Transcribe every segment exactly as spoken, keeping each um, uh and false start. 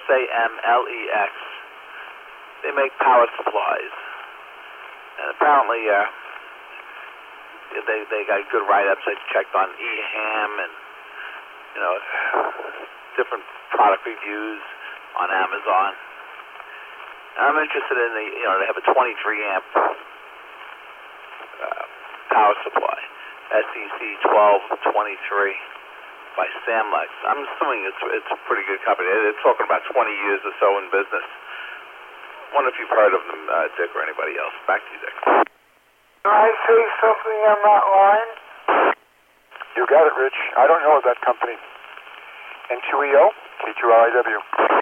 S A M L E X. They make power supplies. And apparently uh, they they got good write-ups. I checked on E Ham and, you know, different product reviews on Amazon. And I'm interested in the, you know, they have a twenty-three amp uh, power supply, S E C twelve twenty-three by Samlex. I'm assuming it's it's a pretty good company. They're talking about twenty years or so in business. I wonder if you've heard of them, uh, Dick, or anybody else. Back to you, Dick. Can I say something on that line? You got it, Rich. I don't know of that company. N two E O, K two R I W.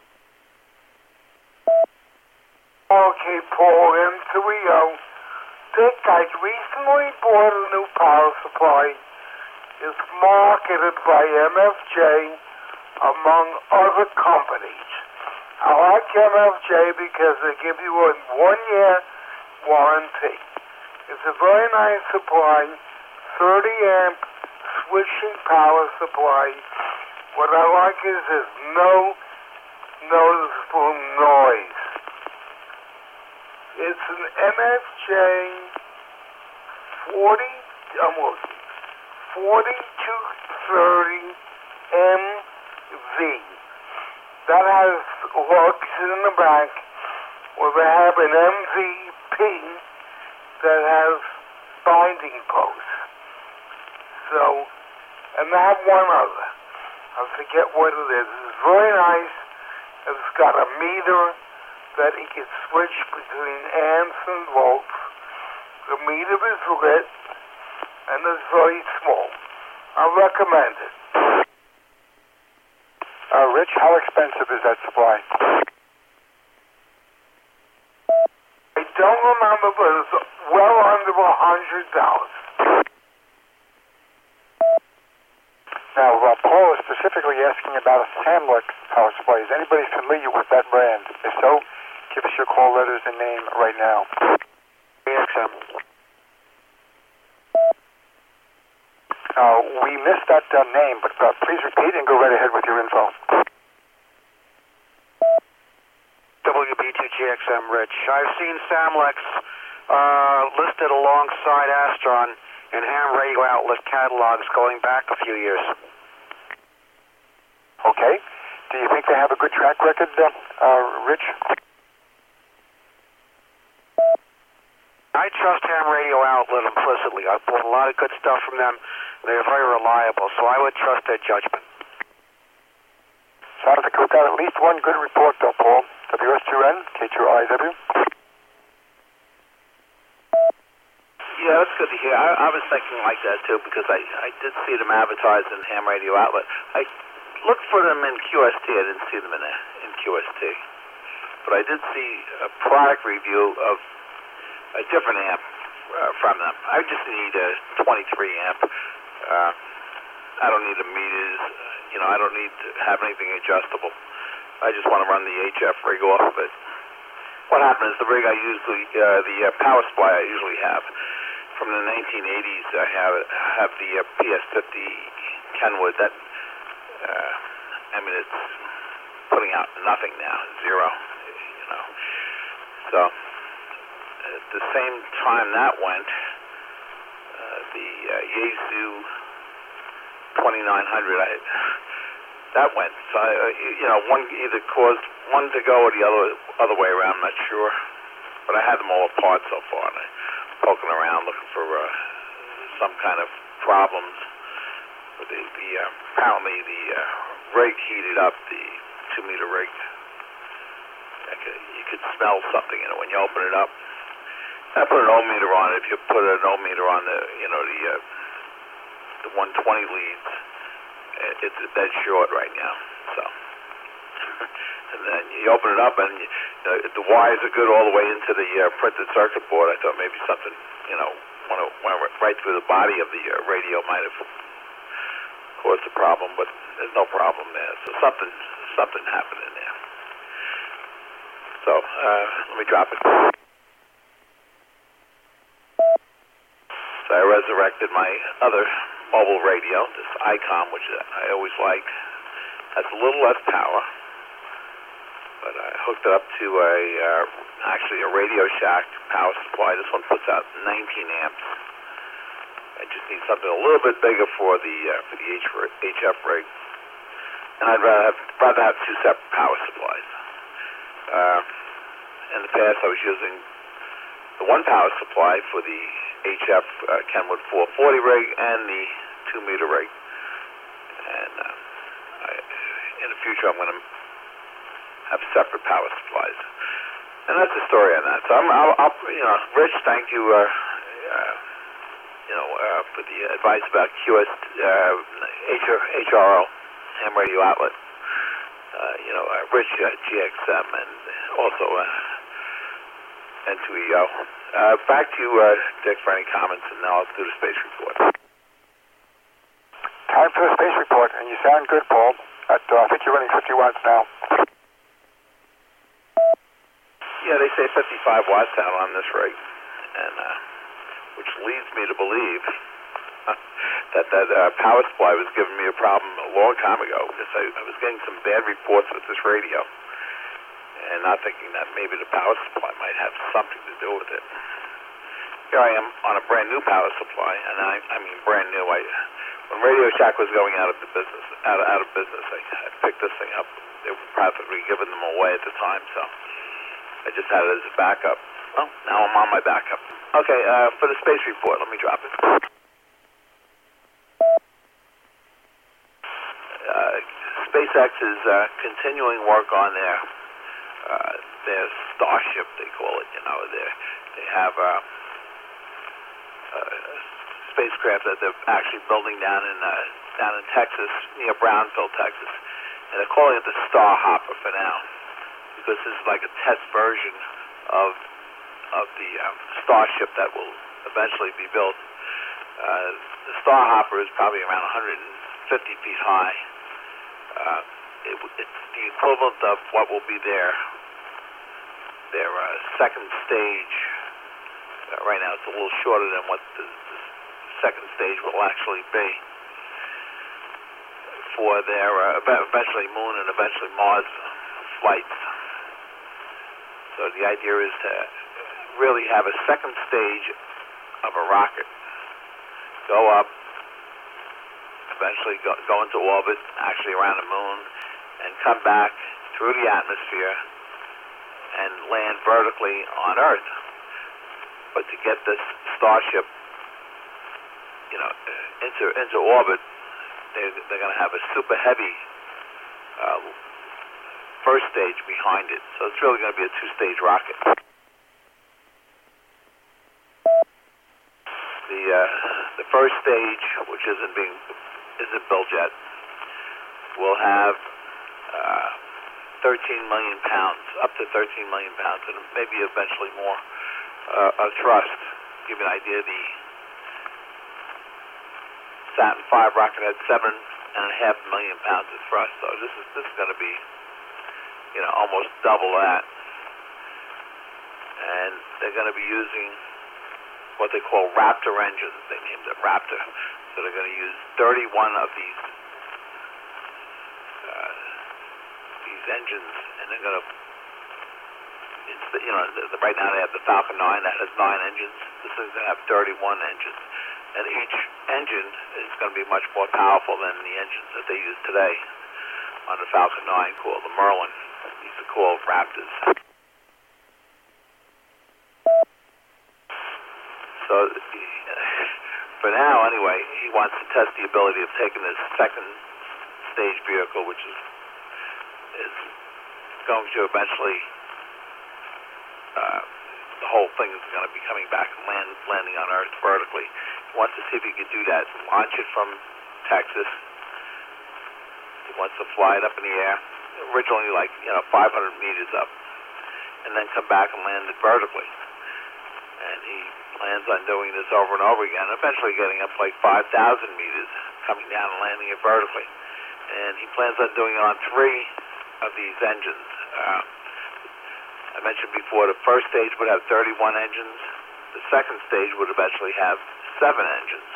Okay, Paul, N two E O. Dick, I recently bought a new power supply. It's marketed by M F J, among other companies. I like M F J because they give you a one-year warranty. It's a very nice supply, thirty amp switching power supply. What I like is there's no noticeable noise. It's an M F J forty, almost forty-two thirty M V. That has hooks in the back where they have an M V P that has binding posts. So, and they have one other. I forget what it is. It's very nice. It's got a meter that he can switch between amps and volts. The meter is lit and it's very small. I recommend it. Uh, Rich, how expensive is that supply? I don't remember, but it's well under a hundred dollars. Now, uh, Paul is specifically asking about a Samlex power supply. Is anybody familiar with that brand? If so, give us your call letters and name right now. A X M. Uh, we missed that uh, name, but uh, please repeat and go right ahead with your info. W B two G X M, Rich. I've seen Samlex uh, listed alongside Astron in ham radio outlet catalogs going back a few years. Okay. Do you think they have a good track record, uh, uh, Rich? I trust ham radio outlet implicitly. I've bought a lot of good stuff from them. They're very reliable, so I would trust their judgment. Sounds like we've got at least one good report, though, Paul. W S two N, K two R I W. Yeah, that's good to hear. I, I was thinking like that, too, because I, I did see them advertised in ham radio outlet. I looked for them in Q S T. I didn't see them in, in Q S T. But I did see a product review of a different amp uh, from them. I just need a twenty-three amp. Uh, I don't need the meters. You know, I don't need to have anything adjustable. I just want to run the H F rig off of it. What happened is the rig I usually, uh, the uh, power supply I usually have from the nineteen eighties, I have have the uh, P S fifty Kenwood. That, uh, I mean, it's putting out nothing now, zero. You know, so at the same time that went, uh, the uh, Yaesu twenty-nine hundred, I, that went. So, I, you know, one either caused one to go or the other other way around, I'm not sure. But I had them all apart so far, and I'm poking around looking for uh, some kind of problems. But the, the, uh, apparently the uh, rig heated up, the two-meter rig. I could, you could smell something in it when you open it up. I put an ohmmeter on it. If you put an ohmmeter on the, you know, the uh, the one twenty leads, it's dead short right now. So, and then you open it up, and you, uh, the wires are good all the way into the uh, printed circuit board. I thought maybe something, you know, went, went right through the body of the uh, radio might have caused a problem, but there's no problem there. So something, something happened in there. So uh, let me drop it. So I resurrected my other mobile radio, this ICOM, which I always liked. Has a little less power, but I hooked it up to a uh, actually a Radio Shack power supply. This one puts out nineteen amps. I just need something a little bit bigger for the uh, for the H F rig, and I'd rather have rather have two separate power supplies. Uh, in the past, I was using the one power supply for the H F uh, Kenwood four forty rig and the two meter rig, and uh, I, in the future, I'm going to have separate power supplies, and that's the story on that. So I'm, I'll, I'll you know, Rich, thank you. Uh, uh, You know, uh, for the advice about Q S, uh, H R O, ham radio outlet. Uh, you know, uh, Rich, uh, G X M, and also uh, N two E O. Uh, back to you, uh, Dick, for any comments, and now I'll do the space report. Time for the space report, and you sound good, Paul. At, uh, I think you're running fifty watts now. Yeah, they say fifty-five watts out on this rig, and uh, which leads me to believe that that uh, power supply was giving me a problem a long time ago, because I, I was getting some bad reports with this radio, and not thinking that maybe the power supply might have something to do with it. Here I am on a brand new power supply, and I, I mean brand new. I, when Radio Shack was going out of the business, out of, out of business, I, I picked this thing up. They were practically giving them away at the time, so I just had it as a backup. Well, now I'm on my backup. Okay, uh, for the space report, let me drop it. Uh, SpaceX is uh, continuing work on their uh, their Starship, they call it. You know, they they have a, a spacecraft that they're actually building down in uh, down in Texas, near Brownsville, Texas, and they're calling it the Starhopper for now, because this is like a test version of of the um, Starship that will eventually be built. Uh, the Starhopper is probably around one hundred fifty feet high. Uh, it, it's the equivalent of what will be their their uh, second stage. Uh, right now, it's a little shorter than what the, the second stage will actually be for their uh, eventually Moon and eventually Mars flights. So the idea is to really have a second stage of a rocket go up, eventually go, go into orbit, actually around the moon, and come back through the atmosphere and land vertically on Earth. But to get this Starship, you know, into into orbit, they're, they're going to have a super heavy uh, first stage behind it. So it's really going to be a two-stage rocket. The uh, the first stage, which isn't being isn't built yet, will have uh, thirteen million pounds, up to thirteen million pounds, and maybe eventually more uh, of thrust. To give you an idea, the Saturn five rocket had seven and a half million pounds of thrust. So this is this is going to be, you know, almost double that, and they're going to be using what they call Raptor engines. They named it Raptor. So they're going to use thirty-one of these uh, these engines, and they're going to, it's the, you know, the, the, right now they have the Falcon nine that has nine engines. This is going to have thirty-one engines, and each engine is going to be much more powerful than the engines that they use today on the Falcon nine, called the Merlin. These are called Raptors. So, for now, anyway, he wants to test the ability of taking this second stage vehicle, which is is going to eventually, uh, the whole thing is going to be coming back and land, landing on Earth vertically. He wants to see if he could do that, launch it from Texas. He wants to fly it up in the air, originally like, you know, five hundred meters up, and then come back and land it vertically. And he plans on doing this over and over again, eventually getting up like five thousand meters, coming down and landing it vertically. And he plans on doing it on three of these engines. Uh, I mentioned before, the first stage would have thirty-one engines. The second stage would eventually have seven engines.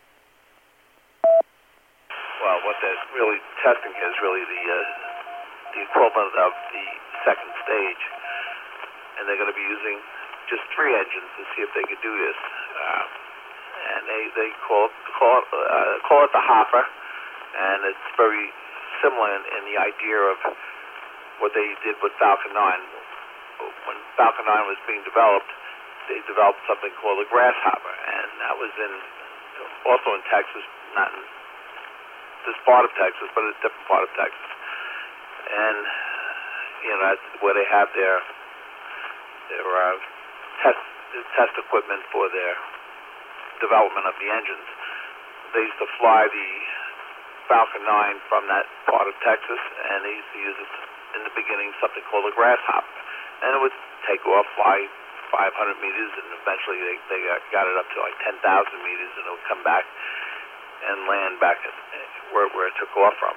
Well, what they're really testing is really the uh, the the equivalent of the second stage, and they're going to be using just three engines to see if they could do this. Uh, and they they call it, call it, uh, call it the Hopper, and it's very similar in, in the idea of what they did with Falcon nine. When Falcon nine was being developed, they developed something called a Grasshopper, and that was in also in Texas, not in this part of Texas, but a different part of Texas. And you know, that's where they have their their uh, test test equipment for their development of the engines. They used to fly the Falcon nine from that part of Texas, and they used to use it in the beginning something called a Grasshopper, and it would take off, fly five hundred meters, and eventually they, they got it up to like ten thousand meters, and it would come back and land back at where, where it took off from.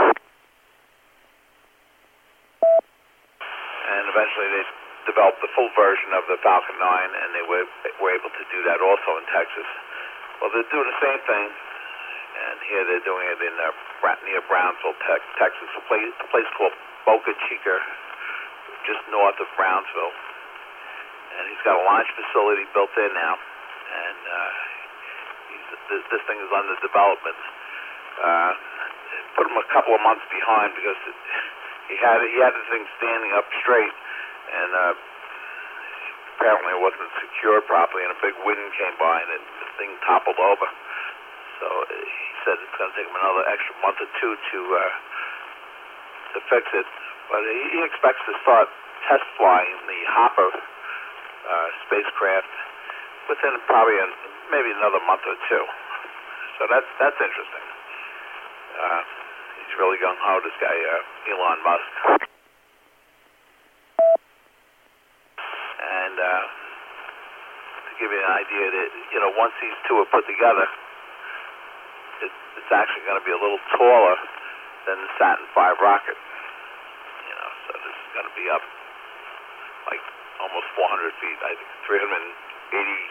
And eventually they developed the full version of the Falcon nine, and they were, were able to do that also in Texas. Well, they're doing the same thing, and here they're doing it in uh, near Brownsville, Texas, a place, a place called Boca Chica, just north of Brownsville. And he's got a launch facility built in now, and uh, he's, this, this thing is under development. Uh, put him a couple of months behind because it, he had he had the thing standing up straight, and uh, apparently it wasn't secured properly, and a big wind came by, and it, the thing toppled over. So uh, he said it's going to take him another extra month or two to uh, to fix it, but he, he expects to start test flying the Hopper uh, spacecraft within probably a, maybe another month or two. So that's that's interesting. Uh, he's really gung ho, this guy uh, Elon Musk. And uh, to give you an idea, that you know, once these two are put together, it, it's actually going to be a little taller than the Saturn five rocket. You know, so this is going to be up like almost four hundred feet. I think three hundred eighty.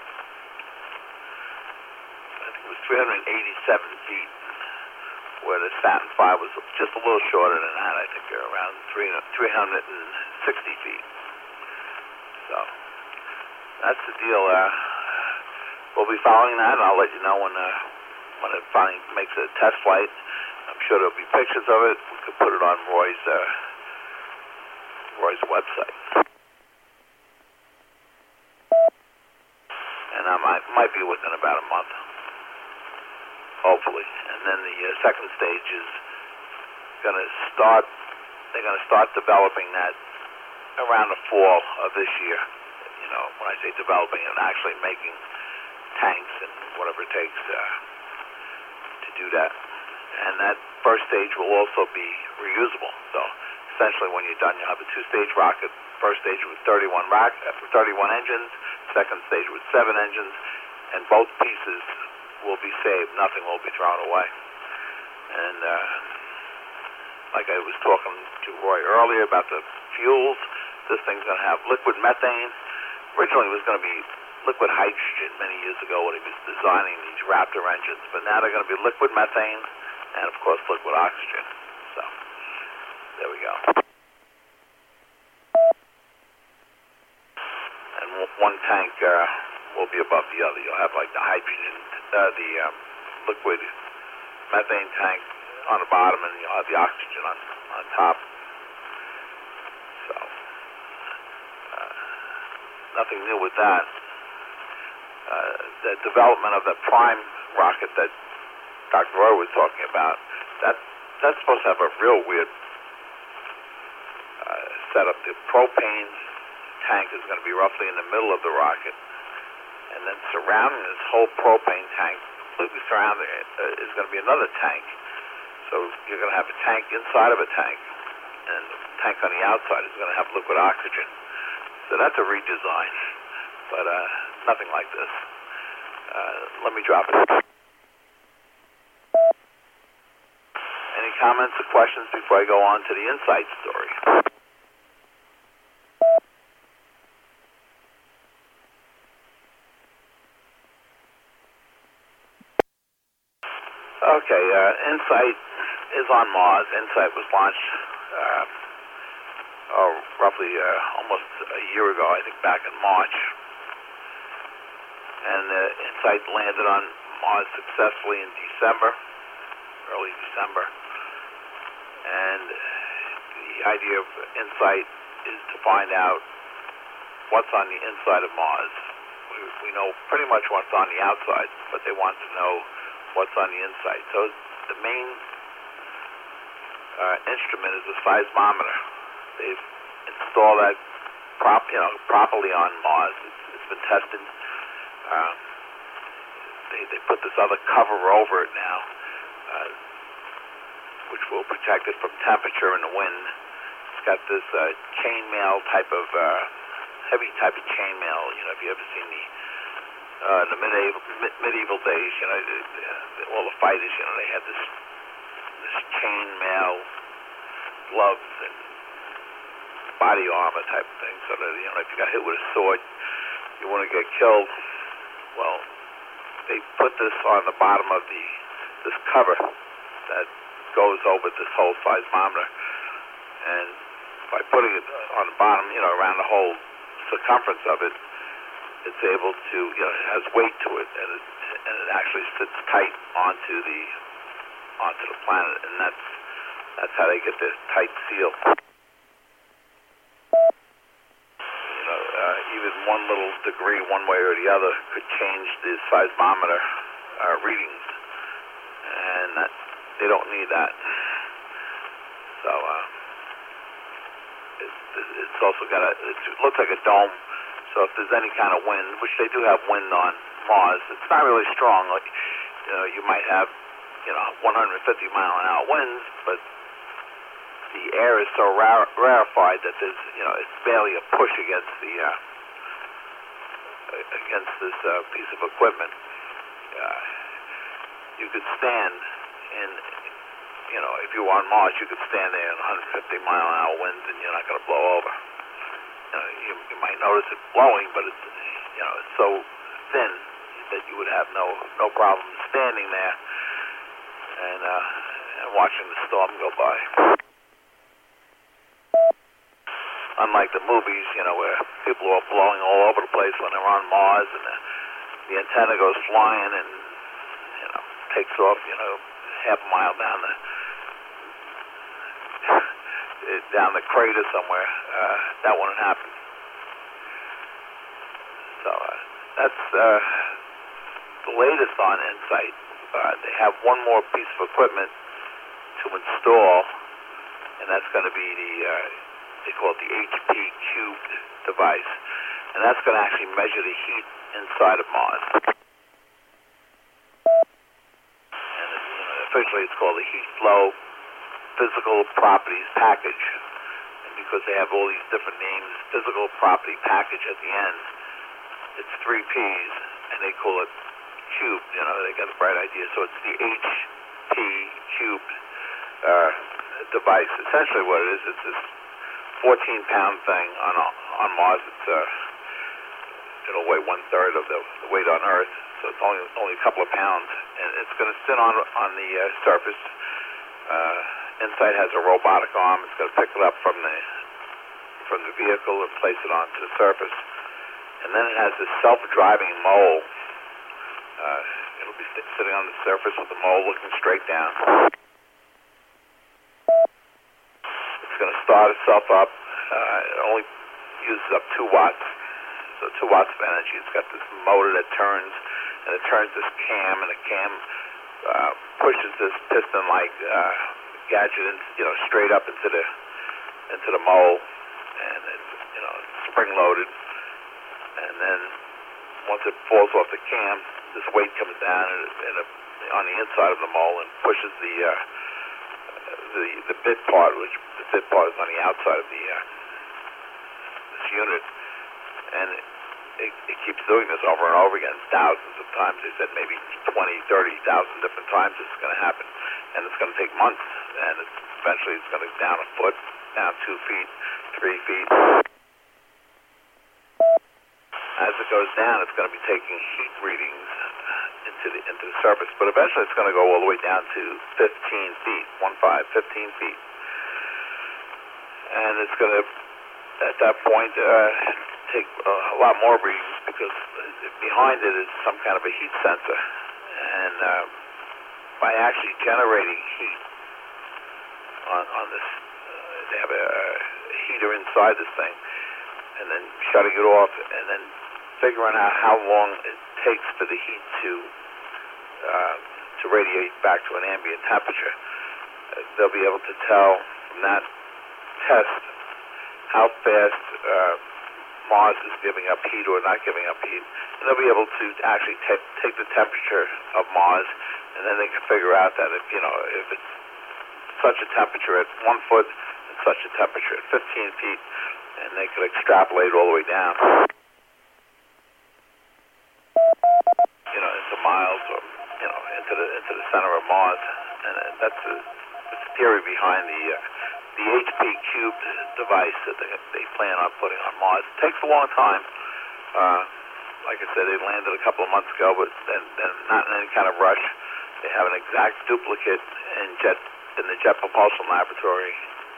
I think it was three hundred eighty-seven feet, where the Saturn five was just a little shorter than that. I think they're around three hundred sixty feet. So that's the deal. Uh, we'll be following that, and I'll let you know when uh, when it finally makes a test flight. I'm sure there'll be pictures of it. We could put it on Roy's uh, Roy's website. And I might, might be within about a month, hopefully. And then the uh, second stage is going to start, they're going to start developing that around the fall of this year. You know, when I say developing and actually making tanks and whatever it takes uh, to do that. And that first stage will also be reusable. So essentially when you're done, you'll have a two-stage rocket. First stage with thirty-one, rock, thirty-one engines, second stage with seven engines, and both pieces will be saved. Nothing will be thrown away. And uh, like I was talking to Roy earlier about the fuels, this thing's going to have liquid methane. Originally it was going to be liquid hydrogen many years ago when he was designing these Raptor engines, but now they're going to be liquid methane and, of course, liquid oxygen. So there we go. And one tank uh, will be above the other. You'll have like the hydrogen, uh, the um, liquid methane tank on the bottom, and you'll have the oxygen on, on top. So uh, nothing new with that. Uh, the development of the Prime rocket that Doctor Roy was talking about, that that's supposed to have a real weird uh, setup. The propane tank is going to be roughly in the middle of the rocket, and then surrounding this whole propane tank, completely surrounding it, uh, is going to be another tank. So you're going to have a tank inside of a tank, and the tank on the outside is going to have liquid oxygen. So that's a redesign, but uh, nothing like this. Uh, let me drop it. Any comments or questions before I go on to the Insight story? Okay, uh, Insight is on Mars. Insight was launched uh, oh, roughly uh, almost a year ago, I think back in March. And uh, InSight landed on Mars successfully in December, early December. And the idea of InSight is to find out what's on the inside of Mars. We, we know pretty much what's on the outside, but they want to know what's on the inside. So the main uh, instrument is a seismometer. They've installed that prop, you know, properly on Mars. It's, it's been tested. Um, they, they put this other cover over it now, uh, which will protect it from temperature and the wind. It's got this uh, chainmail type of, uh, heavy type of chainmail. You know, if you ever seen the, uh, the medieval, medieval days, you know, the, the, all the fighters, you know, they had this, this chainmail gloves and body armor type of thing, so that, you know, if you got hit with a sword, you want to get killed. Well, they put this on the bottom of the this cover that goes over this whole seismometer, and by putting it on the bottom, you know, around the whole circumference of it, it's able to, you know, it has weight to it, and it, and it actually sits tight onto the onto the planet, and that's that's how they get this tight seal. Uh, even one little degree, one way or the other, could change the seismometer uh, readings, and that, they don't need that. So uh, it, it's also got a, it looks like a dome, so if there's any kind of wind, which they do have wind on Mars, it's not really strong. Like, you know, you might have, you know, one hundred fifty mile an hour winds, but the air is so rar rarefied that there's, you know, it's barely a push against the, uh, against this uh, piece of equipment. Uh, you could stand in, you know, if you were on Mars, you could stand there in one hundred fifty mile an hour winds and you're not going to blow over. You know, you, you might notice it blowing, but it's, you know, it's so thin that you would have no, no problem standing there and, uh, and watching the storm go by. Unlike the movies, you know, where people are blowing all over the place when they're on Mars, and the, the antenna goes flying and, you know, takes off, you know, half a mile down the down the crater somewhere. Uh, that wouldn't happen. So uh, that's uh, the latest on InSight. Uh, they have one more piece of equipment to install, and that's going to be the uh, they call it the H P cubed device, and that's going to actually measure the heat inside of Mars. And it's, you know, officially it's called the Heat Flow Physical Properties Package, and because they have all these different names, Physical Property Package at the end, it's three P's, and they call it cubed. You know, they got a bright idea, so it's the H P cubed uh, device. Essentially, what it is, it's this fourteen pound thing on on Mars. It's uh, it'll weigh one third of the, the weight on Earth, so it's only only a couple of pounds, and it's going to sit on on the uh, surface. Uh, InSight has a robotic arm. It's going to pick it up from the from the vehicle and place it onto the surface, and then it has this self-driving mole. Uh, it'll be st sitting on the surface with the mole looking straight down. It's going to start itself up. Uh, it only uses up two watts, so two watts of energy. It's got this motor that turns, and it turns this cam, and the cam uh, pushes this piston-like uh, gadget, in, you know, straight up into the into the mole, and it's, you know, it's spring-loaded. And then once it falls off the cam, this weight comes down and, and a, on the inside of the mole and pushes the uh, the the bit part, which the bit part is on the outside of the uh, this unit, and it, it, it keeps doing this over and over again, thousands of times. They said maybe twenty, thirty thousand different times this is going to happen, and it's going to take months, and it's, eventually it's going to go down a foot, down two feet, three feet. As it goes down, it's going to be taking heat readings into the into the surface, but eventually it's going to go all the way down to fifteen feet, one five, fifteen feet. and it's going to, at that point, uh, take a lot more readings because behind it is some kind of a heat sensor. And uh, by actually generating heat on, on this, uh, they have a, a heater inside this thing, and then shutting it off, and then figuring out how long it takes for the heat to uh, to radiate back to an ambient temperature. Uh, they'll be able to tell from that test how fast uh, Mars is giving up heat or not giving up heat. And they'll be able to actually t- take the temperature of Mars, and then they can figure out that if, you know, if it's such a temperature at one foot and such a temperature at fifteen feet, and they can extrapolate all the way down, you know, into miles or, you know, into the into the center of Mars. And that's the, that's the theory behind the uh, the H P cubed device that they, they plan on putting on Mars. It takes a long time. Uh, like I said, they landed a couple of months ago, but then, then not in any kind of rush. They have an exact duplicate in jet in the Jet Propulsion Laboratory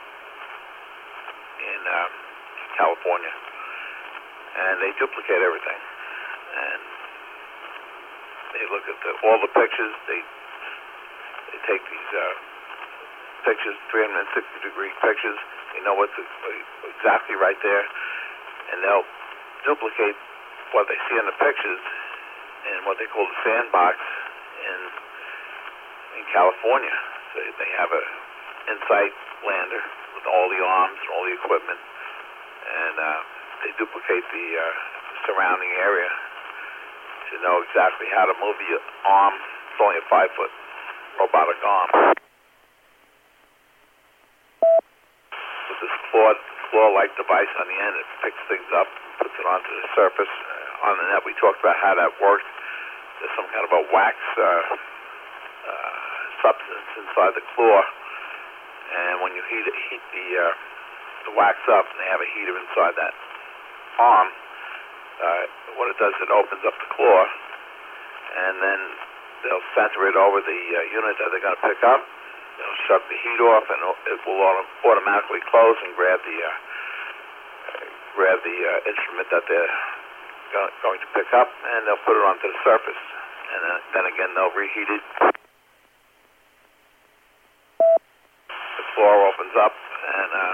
in uh, California, and they duplicate everything. And they look at the, all the pictures. They they take these uh, pictures, three hundred sixty degree pictures. They know what's exactly right there, and they'll duplicate what they see in the pictures in what they call the sandbox in in California. So they have a InSight lander with all the arms and all the equipment, and uh, they duplicate the uh, surrounding area to know exactly how to move the arm. It's only a five foot robotic arm. With this claw, claw-like device on the end, it picks things up, puts it onto the surface. Uh, on the net, we talked about how that works. There's some kind of a wax uh, uh, substance inside the claw, and when you heat it, heat the uh, the wax up, and they have a heater inside that arm. Uh, what it does, it opens up the claw, and then they'll center it over the uh, unit that they're going to pick up. They'll shut the heat off, and it will auto- automatically close and grab the uh, grab the uh, instrument that they're go- going to pick up, and they'll put it onto the surface. And then, then again, they'll reheat it. The floor opens up, and uh,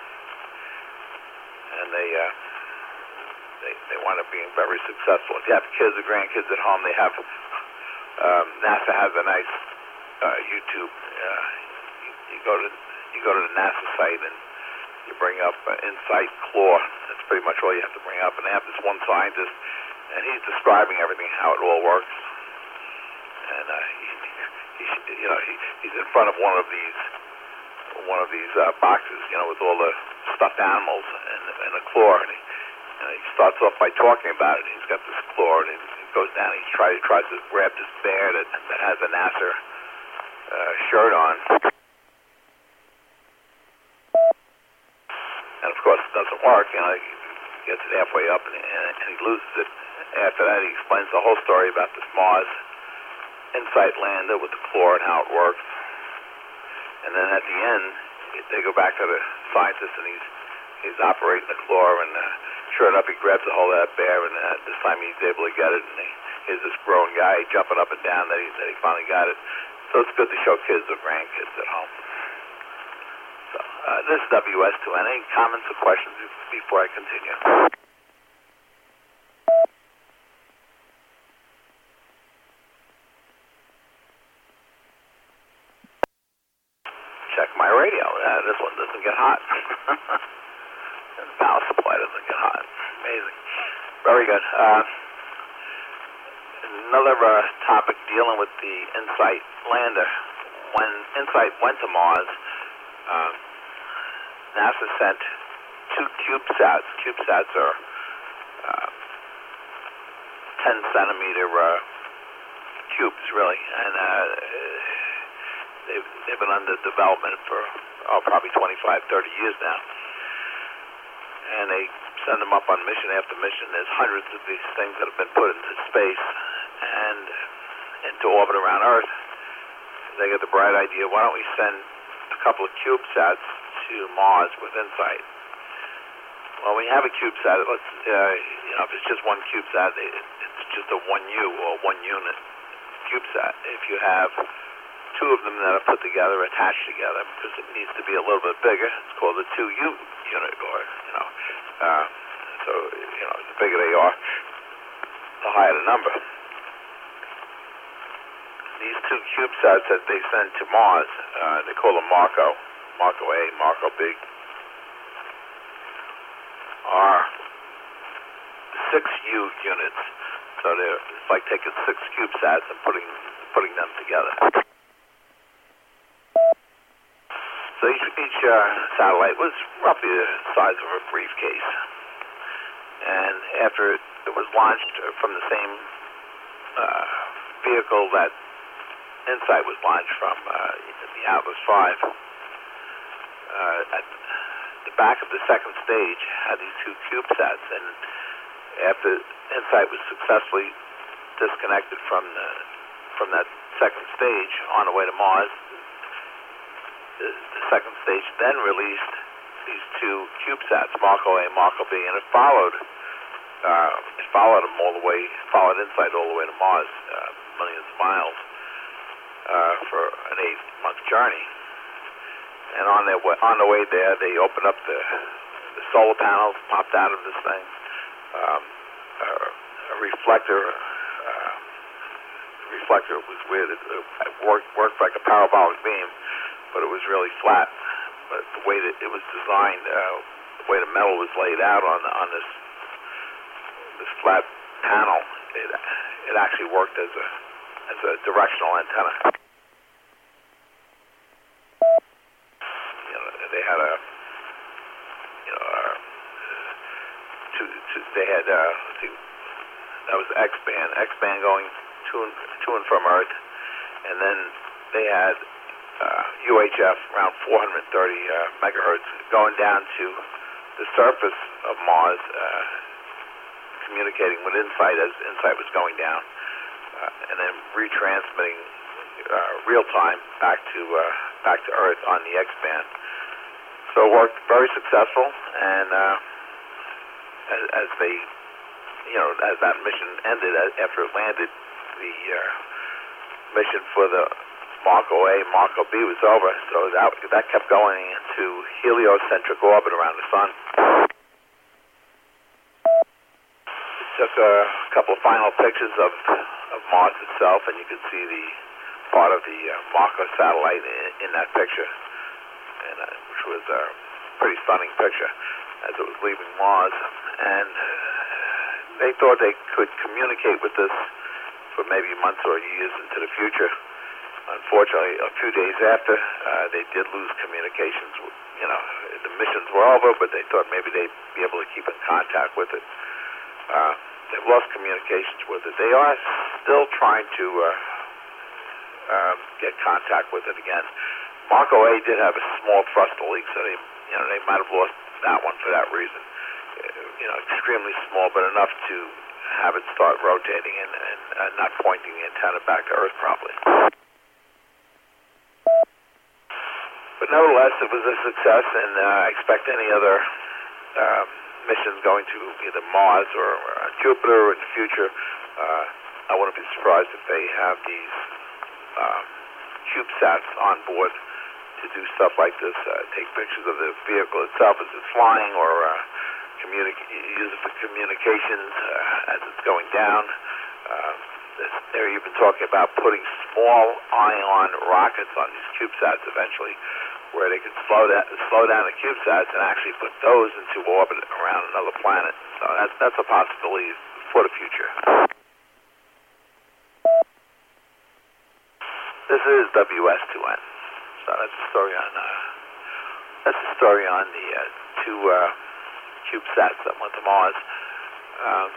and they. Uh, They, they wind up being very successful. If you have kids or grandkids at home, they have, um, NASA has a nice uh, YouTube. Uh, you, you go to you go to the NASA site and you bring up uh, InSight Claw. That's pretty much all you have to bring up. And they have this one scientist, and he's describing everything, how it all works. And uh, he, he, you know, he, he's in front of one of these one of these uh, boxes, you know, with all the stuffed animals and, and a claw. And he, Uh, he starts off by talking about it. He's got this claw, and he goes down. He tries, tries to grab this bear that, that has a NASA uh, shirt on. And of course, it doesn't work. You know, he gets it halfway up, and, and, and he loses it. After that, he explains the whole story about this Mars InSight lander with the claw and how it works. And then at the end, they go back to the scientist, and he's he's operating the claw, and uh, sure enough, he grabs a hold of that bear, and uh, this time he's able to get it, and he, here's this grown guy jumping up and down that he, that he finally got it. So it's good to show kids or grandkids at home. So uh, this is W S two N. Any comments or questions before I continue? Check my radio. Uh, this one doesn't get hot. And the power supply doesn't get hot. Amazing. Very good. Uh, another uh, topic dealing with the InSight lander. When InSight went to Mars, uh, NASA sent two CubeSats. CubeSats are uh, ten centimeter uh, cubes, really, and uh, they've, they've been under development for oh, probably twenty-five, thirty years now. And they send them up on mission after mission. There's hundreds of these things that have been put into space and into orbit around Earth. They get the bright idea, why don't we send a couple of CubeSats to to Mars with InSight. Well, when you have a CubeSat, let's uh, you know, if it's just one CubeSat, it, it's just a one U or one unit CubeSat. If you have two of them that are put together, attached together, because it needs to be a little bit bigger, it's called a two U unit, or you know, uh, so you know, the bigger they are, the higher the number. These two CubeSats that they send to Mars, uh, they call them Marco, Marco A, Marco B, are six U units. So they're it's like taking six CubeSats and putting putting them together. So each, each uh, satellite was roughly the size of a briefcase. And after it, it was launched from the same uh, vehicle that InSight was launched from, uh, the Atlas five, uh, at the back of the second stage had these two CubeSats, and after InSight was successfully disconnected from the from that second stage on the way to Mars, the, the second stage then released these two CubeSats, Marco A and Marco B, and it followed uh, it followed them all the way, followed InSight all the way to Mars, uh, millions of miles, uh, for an eight-month journey. And on their way, on the way there, they opened up the, the solar panels, popped out of this thing. Um, a, a reflector, uh, the reflector was weird. It, it worked, worked like a parabolic beam, but it was really flat. But the way that it was designed, uh, the way the metal was laid out on on this this flat panel, it it actually worked as a as a directional antenna. They had a, you know, uh, two, two, they had, uh, let's see, that was X-band, X-band going to and, to and from Earth, and then they had uh, U H F around four hundred thirty uh, megahertz going down to the surface of Mars, uh, communicating with InSight as InSight was going down, uh, and then retransmitting uh, real time back to uh, back to Earth on the X-band. So it worked very successful, and uh, as, as they, you know, as that mission ended, after it landed, the uh, mission for the Marco A, Marco B was over. So that that kept going into heliocentric orbit around the sun. It took a couple of final pictures of of Mars itself, and you can see the part of the uh, Marco satellite in, in that picture. And, uh, which was a pretty stunning picture as it was leaving Mars. And they thought they could communicate with this for maybe months or years into the future. Unfortunately, a few days after, uh, they did lose communications. You know, the missions were over, but they thought maybe they'd be able to keep in contact with it. Uh, they've lost communications with it. They are still trying to uh, uh, get contact with it again. Marco A did have a small thruster leak, so they, you know, they might have lost that one for that reason. You know, extremely small, but enough to have it start rotating and, and uh, not pointing the antenna back to Earth properly. But nevertheless, it was a success, and uh, I expect any other um, missions going to either Mars or uh, Jupiter in the future. Uh, I wouldn't be surprised if they have these um, CubeSats on board to do stuff like this, uh, take pictures of the vehicle itself as it's flying, or uh, communicate, use it for communications uh, as it's going down. Uh, they're even talking about putting small ion rockets on these CubeSats eventually, where they could slow down, slow down the CubeSats and actually put those into orbit around another planet. So that's, that's a possibility for the future. This is W S two N. So that's the story on uh, that's the story on the uh, two uh, CubeSats that went to Mars. Um,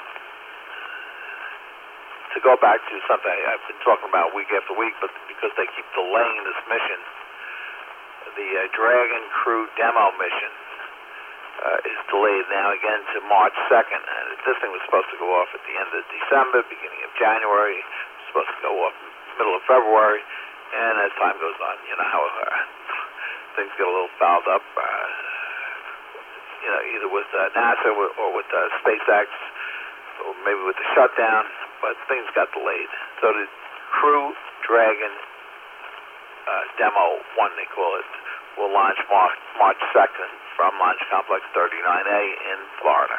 to go back to something I've been talking about week after week, but because they keep delaying this mission, the uh, Dragon Crew demo mission uh, is delayed now again to March second. And this thing was supposed to go off at the end of December, beginning of January. It was supposed to go off middle of February. And as time goes on, you know how uh, things get a little fouled up, uh, you know, either with uh, NASA or with uh, SpaceX, or maybe with the shutdown, but things got delayed. So the Crew Dragon uh, Demo one, they call it, will launch March, March second from Launch Complex thirty-nine A in Florida.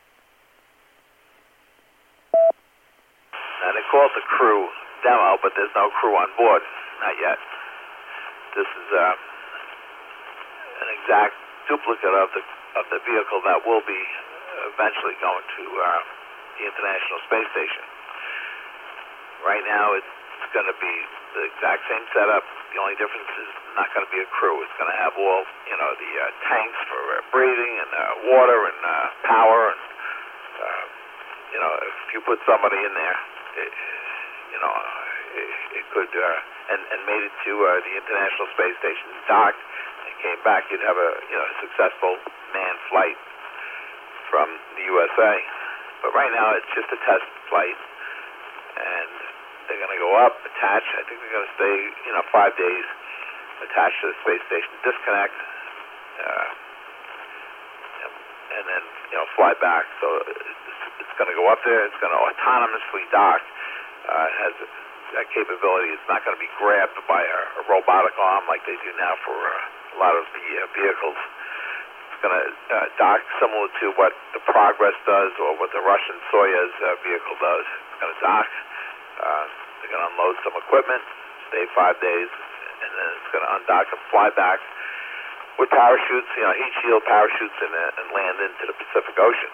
Now they call it the Crew Demo, but there's no crew on board, not yet. This is uh, an exact duplicate of the of the vehicle that will be eventually going to uh, the International Space Station. Right now, it's going to be the exact same setup. The only difference is not going to be a crew. It's going to have all, you know, the uh, tanks for uh, breathing and uh, water and uh, power. And, uh, you know, if you put somebody in there, it, you know, it, it could, uh, and, and made it to uh, the International Space Station, docked, and came back, you'd have a, you know, a successful manned flight from the U S A. But right now, it's just a test flight, and they're going to go up, attach. I think they're going to stay, you know, five days attached to the space station, disconnect, uh, and then, you know, fly back. So it's, it's going to go up there. It's going to autonomously dock. Uh, it has that capability. It's not going to be grabbed by a, a robotic arm like they do now for uh, a lot of the uh, vehicles. It's going to uh, dock similar to what the Progress does or what the Russian Soyuz uh, vehicle does. It's going to dock. Uh, they're going to unload some equipment, stay five days, and then it's going to undock and fly back with parachutes, you know, heat shield parachutes, and, uh, and land into the Pacific Ocean.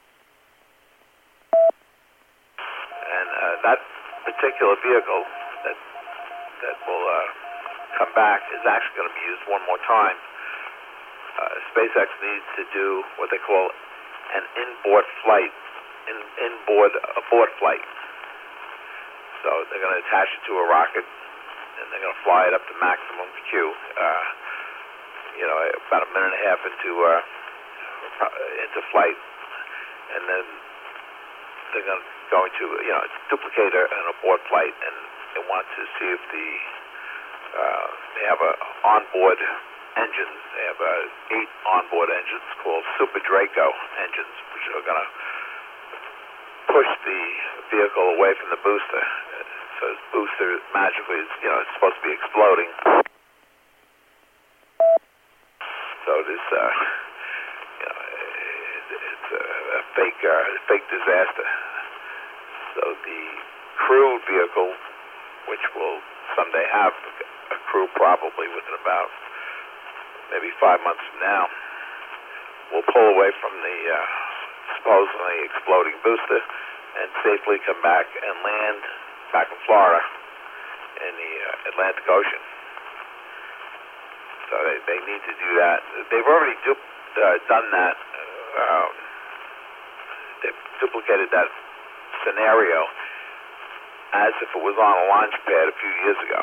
And uh, that particular vehicle that that will uh, come back is actually going to be used one more time. Uh, SpaceX needs to do what they call an inboard flight, in, inboard abort flight. So they're going to attach it to a rocket, and they're going to fly it up to maximum Q. Uh, you know, about a minute and a half into uh, into flight, and then they're going to, going to you know duplicate an abort flight, and they want to see if the uh, they have a onboard engines. They have uh, eight onboard engines called Super Draco engines, which are going to push the vehicle away from the booster. So the booster magically is, you know, it's supposed to be exploding. So this, uh, you know, it's a, a fake, uh, fake disaster. So the crew vehicle, which will someday have a crew probably within about maybe five months from now, will pull away from the uh, supposedly exploding booster and safely come back and land back in Florida in the uh, Atlantic Ocean. So they, they need to do that. They've already du uh, done that. Um, they've duplicated that scenario as if it was on a launch pad a few years ago.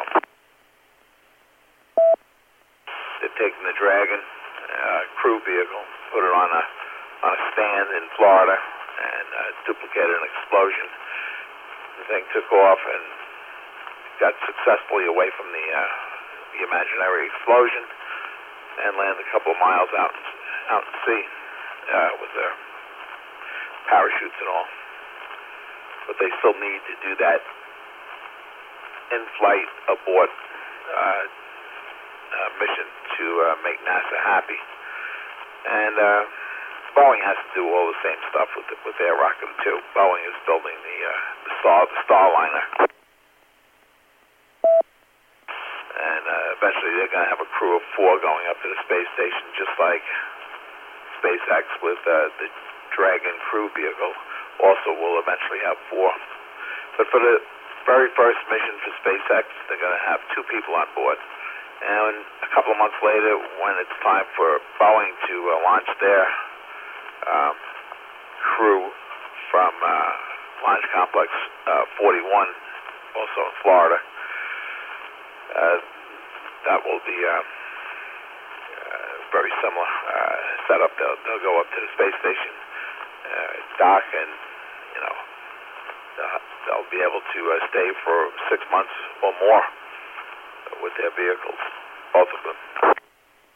They've taken the Dragon uh, crew vehicle, put it on a on a stand in Florida, and uh, duplicated an explosion. The thing took off and got successfully away from the uh, the imaginary explosion and landed a couple of miles out out at sea uh, with their parachutes and all. But they still need to do that in-flight abort uh, uh, mission to uh, make NASA happy. And uh, Boeing has to do all the same stuff with the, with their rocket too. Boeing is building the uh, the Star the Starliner, and uh, eventually they're going to have a crew of four going up to the space station, just like SpaceX with uh, the Dragon crew vehicle. Also, will eventually have four. But for the very first mission for SpaceX, they're going to have two people on board. And a couple of months later, when it's time for Boeing to uh, launch their um, crew from uh, Launch Complex uh, forty-one, also in Florida, uh, that will be uh, uh, very similar uh, setup. They'll, they'll go up to the space station, uh, dock, and you know they'll, they'll be able to uh, stay for six months or more with their vehicles, both of them.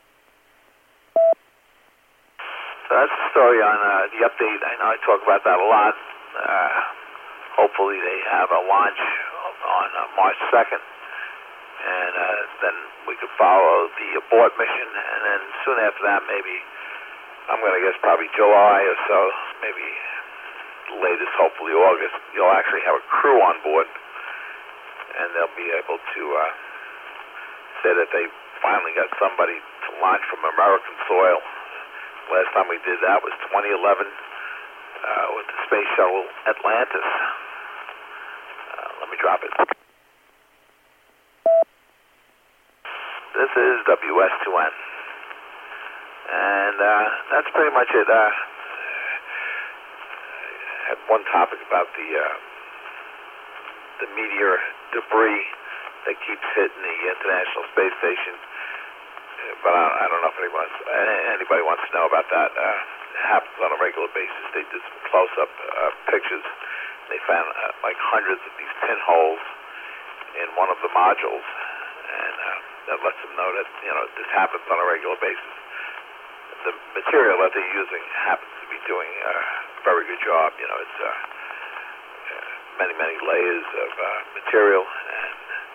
So that's the story on uh, the update. I know I talk about that a lot. Uh, hopefully they have a launch on uh, March second, and uh, then we could follow the abort mission, and then soon after that, maybe, I'm going to guess probably July or so, maybe latest, hopefully August, you'll actually have a crew on board, and they'll be able to uh, say that they finally got somebody to launch from American soil. Last time we did that was twenty eleven uh, with the Space Shuttle Atlantis. Uh, let me drop it. This is W S two N. And uh, that's pretty much it. Uh, I had one topic about the uh, the meteor debris that keeps hitting the International Space Station. But I, I don't know if anybody wants, anybody wants to know about that. Uh, it happens on a regular basis. They did some close-up uh, pictures. They found uh, like hundreds of these pinholes in one of the modules, and uh, that lets them know that, you know, this happens on a regular basis. The material that they're using happens to be doing uh, a very good job. You know, it's uh, uh, many, many layers of uh, material, and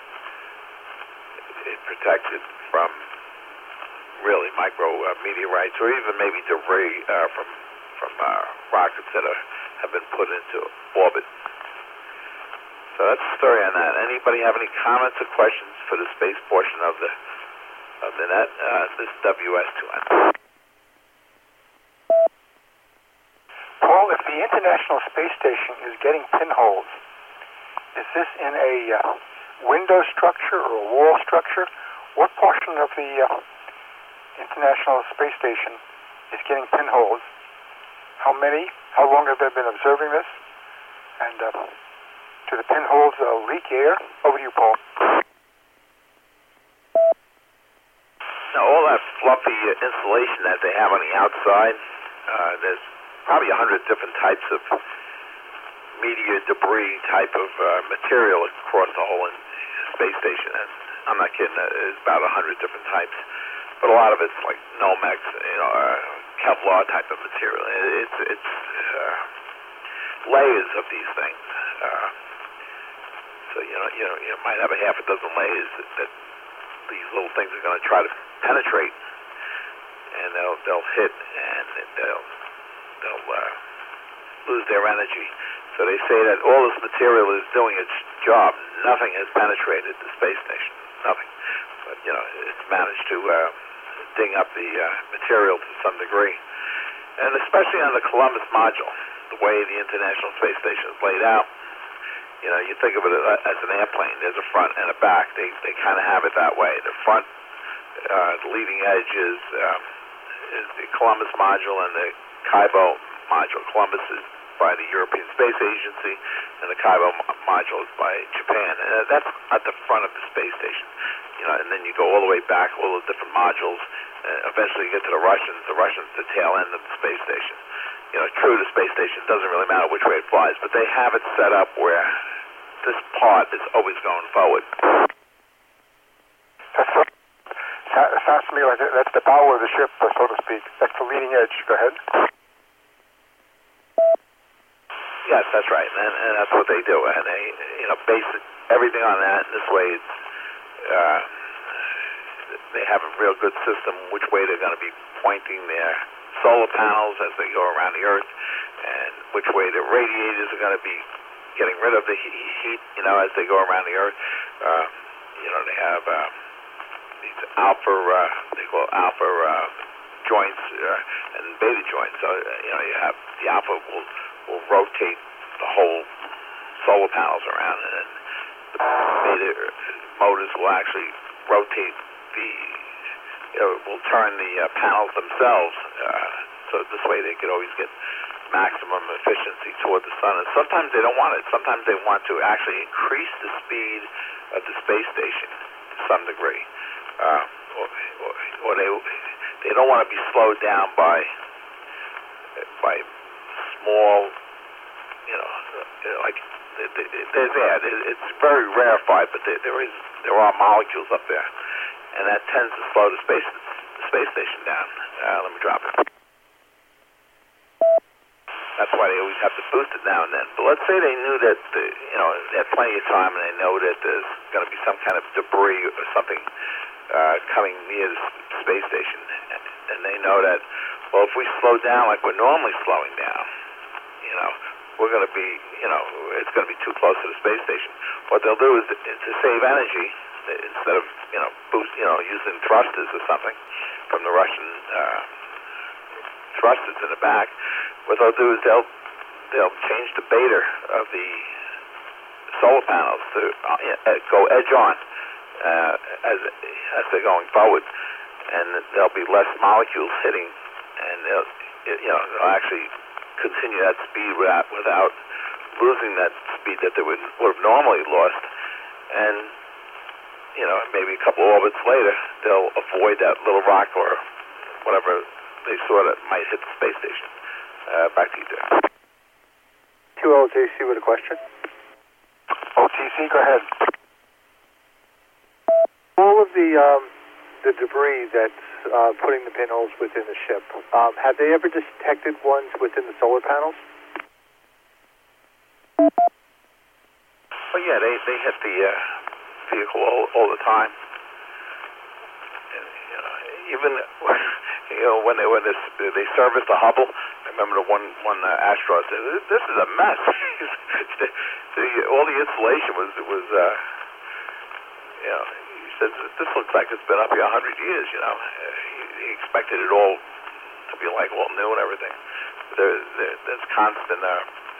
it protects it from really micro uh, meteorites, or even maybe debris uh, from from uh, rockets that are, have been put into orbit. So that's the story on that. Anybody have any comments or questions for the space portion of the of the net? Uh, this is W S two N. Paul, if the International Space Station is getting pinholes, is this in a uh, window structure or a wall structure? What portion of the uh, International Space Station is getting pinholes? How many? How long have they been observing this? And uh, do the pinholes uh, leak air? Over to you, Paul. Now, all that fluffy uh, insulation that they have on the outside, uh, there's probably a hundred different types of meteor debris type of uh, material across the whole space station. And I'm not kidding, there's about a hundred different types. But a lot of it's like Nomex, you know, uh, Kevlar type of material. It's it's uh, layers of these things. Uh, so you know, you know, you might have a half a dozen layers that, that these little things are going to try to penetrate, and they'll they'll hit, and they'll they'll uh, lose their energy. So they say that all this material is doing its job. Nothing has penetrated the space station. Nothing. But you know, it's managed to uh, ding up the uh, material to some degree, and especially on the Columbus module, the way the International Space Station is laid out. You know, you think of it as an airplane. There's a front and a back. They they kind of have it that way. The front, uh, the leading edge is um, is the Columbus module and the Kaibo module. Columbus is by the European Space Agency, and the Kaibo module is by Japan. And that's at the front of the space station. You know, and then you go all the way back, all the different modules. Uh, eventually, you get to the Russians. The Russians, the tail end of the space station. You know, true, the space station doesn't really matter which way it flies, but they have it set up where this part is always going forward. That's so, it sounds to me like that's the bow of the ship, so to speak. That's the leading edge. Go ahead. Yes, that's right, and, and that's what they do, and they, you know, base everything on that. And this way, it's, uh, they have a real good system which way they're going to be pointing their solar panels as they go around the Earth, and which way the radiators are going to be getting rid of the heat, you know, as they go around the Earth. Uh, you know, they have uh, these alpha, uh, they call alpha uh, joints uh, and beta joints. So, uh, you know, you have the alpha will will rotate the whole solar panels around, and then the beta motors will actually rotate the, you know, will turn the uh, panels themselves, uh, so this way they could always get maximum efficiency toward the sun. And sometimes they don't want it. Sometimes they want to actually increase the speed of the space station to some degree, uh, or, or, or they they don't want to be slowed down by by small, you know, like they're there. It's very rarefied, but there, there is there are molecules up there, and that tends to slow the space the space station down. Uh, let me drop it. That's why they always have to boost it now and then. But let's say they knew that, the, you know, they had plenty of time and they know that there's going to be some kind of debris or something uh, coming near the space station. And they know that, well, if we slow down like we're normally slowing down, you know, we're going to be, you know, it's going to be too close to the space station. What they'll do is to, to save energy, instead of, you know, boost, you know, using thrusters or something from the Russian uh, thrusters in the back, what they'll do is they'll they'll change the beta of the solar panels to uh, go edge on uh, as as they're going forward, and there'll be less molecules hitting, and they'll, you know, they'll actually continue that speed without without losing that speed that they would would have normally lost, and you know, maybe a couple orbits later they'll avoid that little rock or whatever they saw that might hit the space station. Uh, back to you, Dick. Q L J C with a question. O T C, go ahead. All of the um, the debris that's uh, putting the pinholes within the ship, um, have they ever detected ones within the solar panels? Well, yeah, they, they hit the uh, vehicle all, all the time. And, you know, even you know when they when this, they serviced the Hubble, I remember the one one uh, astronaut said, "This is a mess." the, the, all the insulation was was uh, you know. Said, this looks like it's been up here a hundred years, you know. He, he expected it all to be like all new and everything. There, there, there's constant, uh,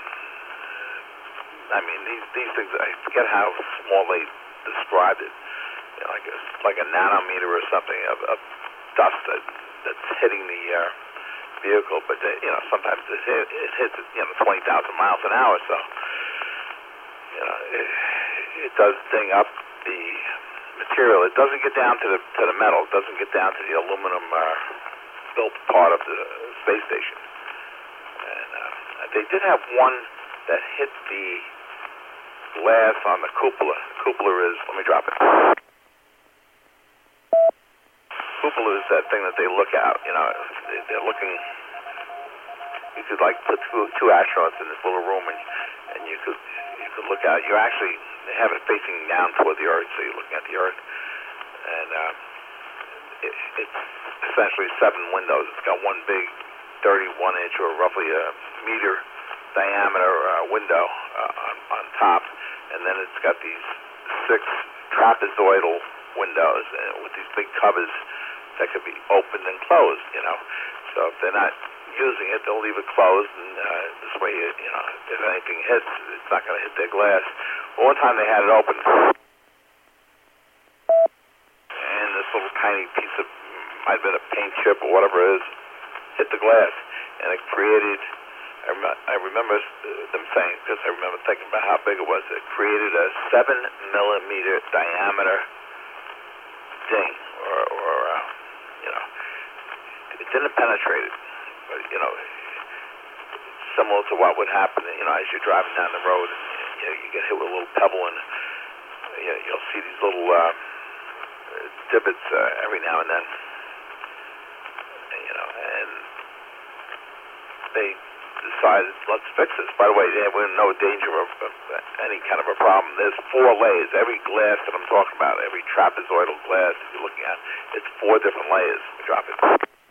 I mean, these these things, I forget how small they described it, you know, like, a, like a nanometer or something of, of dust that, that's hitting the uh, vehicle, but, they, you know, sometimes it, hit, it hits, you know, twenty thousand miles an hour, so, you know, it, it does ding up the material. It doesn't get down to the to the metal. It doesn't get down to the aluminum uh, built part of the space station. And uh, they did have one that hit the glass on the cupola. The cupola is, let me drop it. Cupola is that thing that they look out. You know, they're looking. You could like put two, two astronauts in this little room, and and you could you could look out. You actually. They have it facing down toward the Earth, so you're looking at the Earth. And uh, it, it's essentially seven windows. It's got one big thirty-one inch or roughly a meter diameter uh, window uh, on, on top. And then it's got these six trapezoidal windows uh, with these big covers that could be opened and closed, you know. So if they're not using it, they'll leave it closed, and uh, this way, you know, if anything hits, it's not going to hit their glass. Well, one time they had it open, and this little tiny piece of, might have been a paint chip or whatever it is, hit the glass, and it created, I, rem- I remember them saying, because I remember thinking about how big it was, it created a seven millimeter diameter ding, or, or uh, you know, it didn't penetrate it. But, you know, similar to what would happen, you know, as you're driving down the road, and, you know, you get hit with a little pebble, and you know, you'll see these little uh, divots uh, every now and then, and, you know, and they decided, let's fix this. By the way, they were in no danger of, of any kind of a problem. There's four layers. Every glass that I'm talking about, every trapezoidal glass that you're looking at, it's four different layers. We drop it.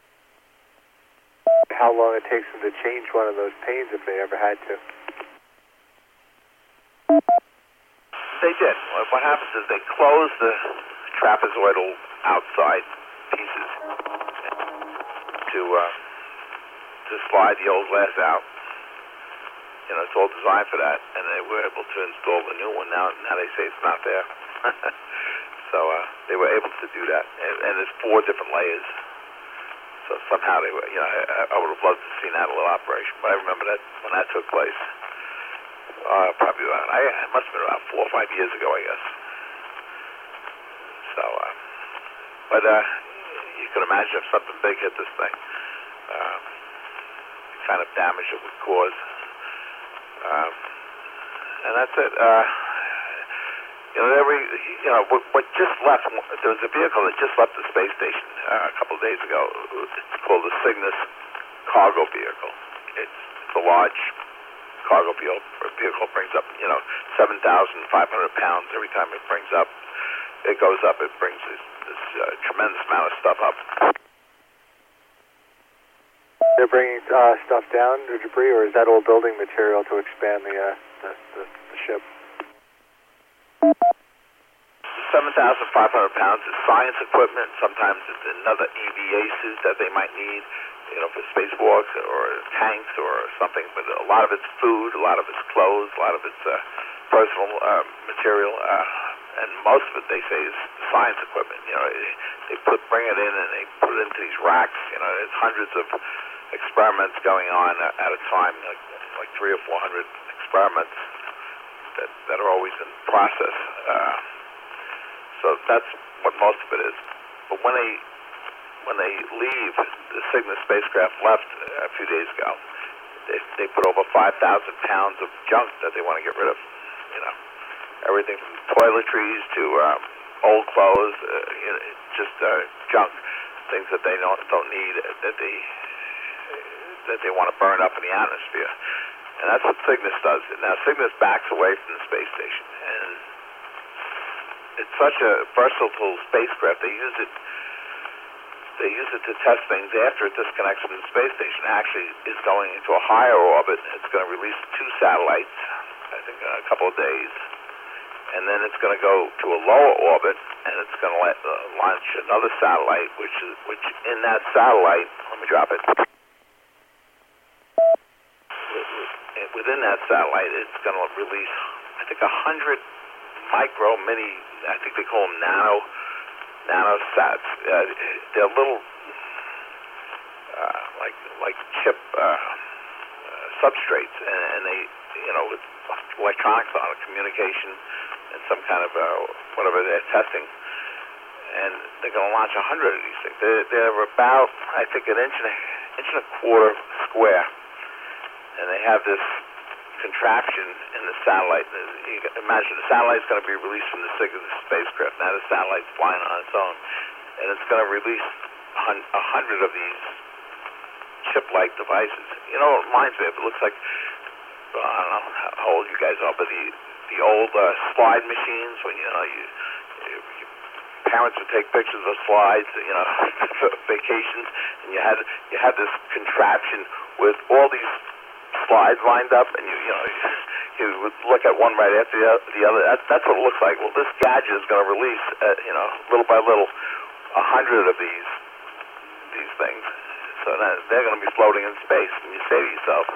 How long it takes them to change one of those panes if they ever had to? They did. What happens is they close the trapezoidal outside pieces to uh, to slide the old glass out. You know, it's all designed for that, and they were able to install the new one. Now, now they say it's not there. So uh, they were able to do that, and, and there's four different layers. So somehow they were, you know, I, I would have loved to have seen that little operation, but I remember that when that took place, uh, probably about, I, it must have been about four or five years ago, I guess. So, uh, but uh, you can imagine if something big hit this thing, uh, the kind of damage it would cause. Um, and that's it. Uh, You know, every, you know, what, what just left, there was a vehicle that just left the space station uh, a couple of days ago. It's called the Cygnus cargo vehicle. It's the large cargo vehicle, vehicle brings up, you know, seven thousand five hundred pounds every time it brings up. It goes up. It brings this, this uh, tremendous amount of stuff up. They're bringing uh, stuff down, or debris, or is that all building material to expand the uh, the, the, the ship? seven thousand five hundred pounds is science equipment. Sometimes it's another E V A suit that they might need, you know, for spacewalks or tanks or something. But a lot of it's food, a lot of it's clothes, a lot of it's uh, personal uh, material, uh, and most of it they say is science equipment. You know, they put bring it in and they put it into these racks. You know, there's hundreds of experiments going on at a time, like like three or four hundred experiments that that are always in process. Uh, So that's what most of it is. But when they when they leave, the Cygnus spacecraft left a few days ago. They, they put over five thousand pounds of junk that they want to get rid of. You know, everything from toiletries to um, old clothes, uh, you know, just uh, junk, things that they don't don't need, that they that they want to burn up in the atmosphere. And that's what Cygnus does. Now Cygnus backs away from the space station, and it's such a versatile spacecraft. They use it. They use it to test things after it disconnects from the space station. Actually, is going into a higher orbit. It's going to release two satellites, I think, in a couple of days, and then it's going to go to a lower orbit, and it's going to let, uh, launch another satellite. Which is which in that satellite. Let me drop it. Within that satellite, it's going to release, I think, a hundred micro, mini, I think they call them nano, nanosats. Uh, they're little, uh, like like chip uh, uh, substrates, and, and they, you know, with electronics on it, communication, and some kind of uh, whatever they're testing. And they're going to launch a hundred of these things. They're, they're about, I think, an inch and a, inch and a quarter square, and they have this contraption in the satellite. You can imagine the satellite's going to be released from the Cygnus spacecraft. Now the satellite's flying on its own, and it's going to release a hundred of these chip-like devices. You know, it reminds me of, it looks like, well, I don't know how old you guys are, but the the old uh, slide machines when, you know, you, you, you parents would take pictures of slides, you know, for vacations, and you had you had this contraption with all these slides lined up, and you you know you would look at one right after the other. That, that's what it looks like. Well, this gadget is going to release, uh, you know, little by little, a hundred of these these things. So now they're going to be floating in space, and you say to yourself,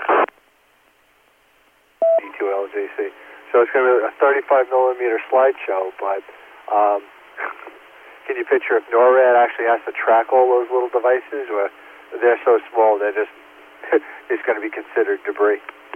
D two L J C. So it's going to be a thirty-five millimeter slideshow, but um, can you picture if NORAD actually has to track all those little devices, or they're so small they're just it's going to be considered debris?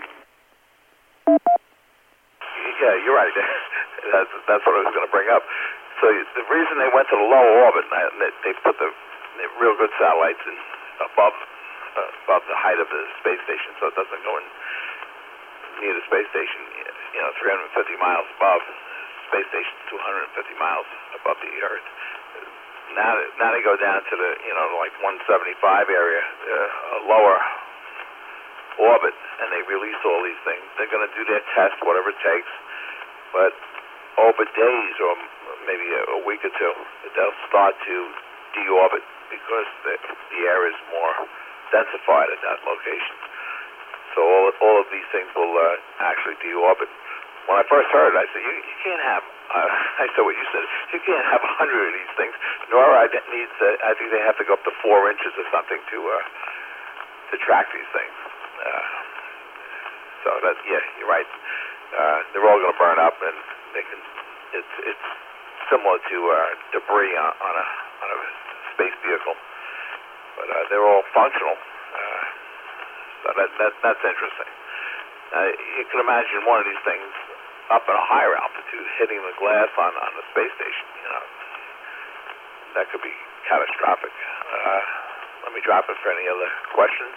Yeah, you're right. that's, that's what I was going to bring up. So the reason they went to the low orbit, and they, they put the, the real good satellites in above uh, above the height of the space station, so it doesn't go in near the space station, you know, three hundred fifty miles above. The space station two hundred fifty miles above the Earth. Now, now they go down to the, you know, like one seventy-five area, uh, a lower orbit, and they release all these things. They're going to do their test, whatever it takes, but over days or maybe a, a week or two, they'll start to deorbit because the, the air is more densified at that location. So all, all of these things will uh, actually deorbit. When I first heard it, I said, you, you can't have, uh, I said what you said, you can't have a hundred of these things. NORAD needs, uh, I think they have to go up to four inches or something to uh, to track these things. Uh, so that, yeah, you're right. Uh, they're all going to burn up, and they can. It's it's similar to uh, debris on, on a on a space vehicle, but uh, they're all functional. Uh, so that that that's interesting. Uh, you can imagine one of these things up at a higher altitude hitting the glass on on the space station. You know, that could be catastrophic. Uh, let me drop it for any other questions.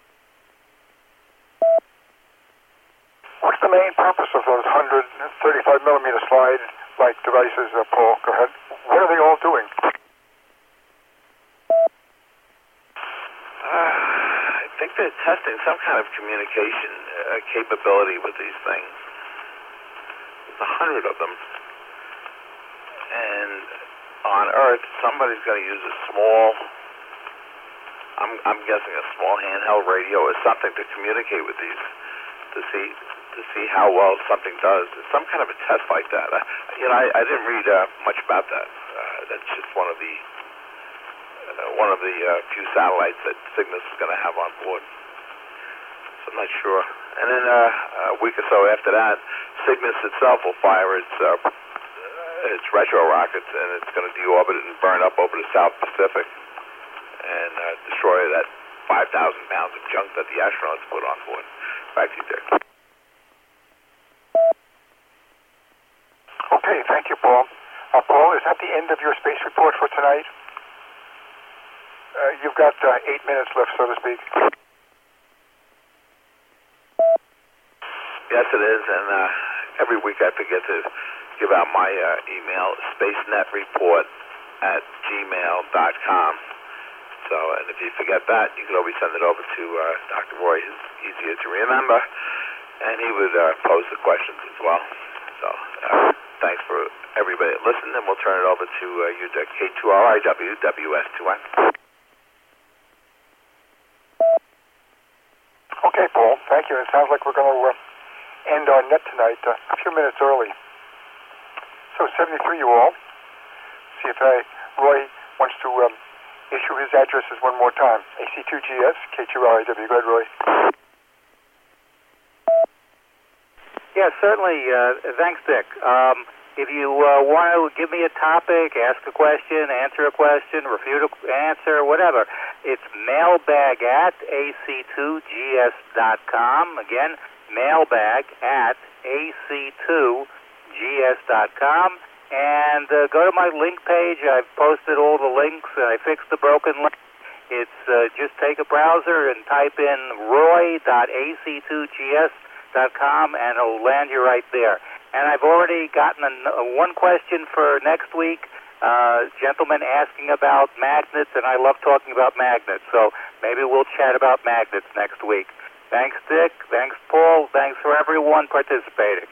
What's the main purpose of those one hundred thirty-five millimeter slide-like devices, uh, Paul? Go ahead. What are they all doing? Uh, I think they're testing some kind of communication uh, capability with these things. There's a hundred of them. And on Earth, somebody's going to use a small, I'm, I'm guessing a small handheld radio or something to communicate with these, to see to see how well something does. It's some kind of a test like that. I, you know, I, I didn't read uh, much about that. Uh, that's just one of the uh, one of the uh, few satellites that Cygnus is going to have on board. So I'm not sure. And then uh, a week or so after that, Cygnus itself will fire its uh, its retro rockets, and it's going to deorbit it and burn up over the South Pacific and uh, destroy that five thousand pounds of junk that the astronauts put on board. Back to you, Dick. Okay, thank you, Paul. Uh, Paul, is that the end of your space report for tonight? Uh, you've got uh, eight minutes left, so to speak. Yes, it is, and uh, every week I forget to give out my uh, email, spacenetreport at gmail dot com. So, and if you forget that, you can always send it over to uh, Doctor Roy. It's easier to remember, and he would uh, pose the questions as well. So, uh, thanks for everybody that listened, and we'll turn it over to uh, you, Dick. K two R I W, W S two N. Okay, Paul, thank you. It sounds like we're going to uh, end our net tonight uh, a few minutes early. So, seventy-three, you all. See if uh, Roy wants to um, issue his addresses one more time. A C two G S, K two R I W. Go ahead, Roy. Yeah, certainly. Uh, thanks, Dick. Um, if you uh, want to give me a topic, ask a question, answer a question, refute an answer, whatever, it's mailbag at A C two G S dot com. Again, mailbag at A C two G S dot com. And uh, go to my link page. I've posted all the links. I fixed the broken link. It's uh, just take a browser and type in roy dot A C two G S dot com, and it'll land you right there. And I've already gotten a, a one question for next week. Uh, gentleman asking about magnets, and I love talking about magnets, so maybe we'll chat about magnets next week. Thanks, Dick. Thanks, Paul. Thanks for everyone participating.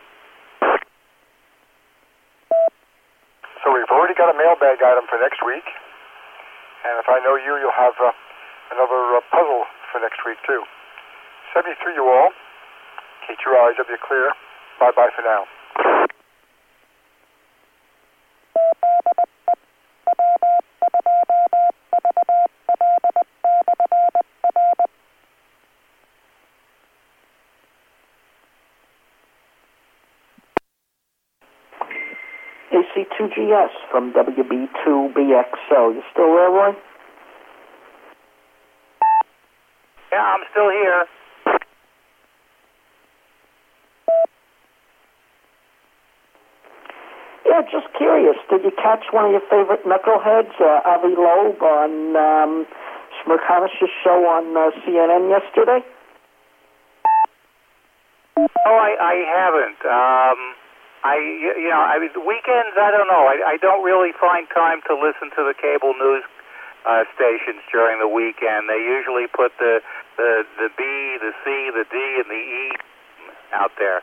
So we've already got a mailbag item for next week, and if I know you, you'll have uh, another uh, puzzle for next week, too. seventy-three, you all. K two R I W clear. Bye-bye for now. A C two G S from W B two B X O. You still there, Roy? Yeah, I'm still here. Yeah, just curious. Did you catch one of your favorite knuckleheads, uh, Avi Loeb, on um, Smirkanish's show on uh, C N N yesterday? Oh, I, I haven't. Um, I, you know, I mean, weekends, I don't know. I, I don't really find time to listen to the cable news uh, stations during the weekend. They usually put the, the, the B, the C, the D, and the E out there.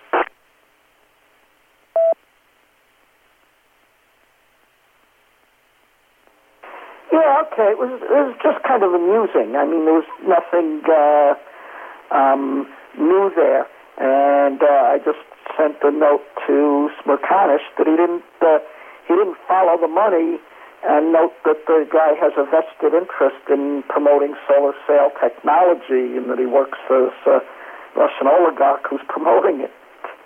Yeah, okay. It was, it was just kind of amusing. I mean, there was nothing uh, um, new there. And uh, I just sent a note to Smirkanish that he didn't uh, he didn't follow the money, and note that the guy has a vested interest in promoting solar sail technology, and that he works for this uh, Russian oligarch who's promoting it.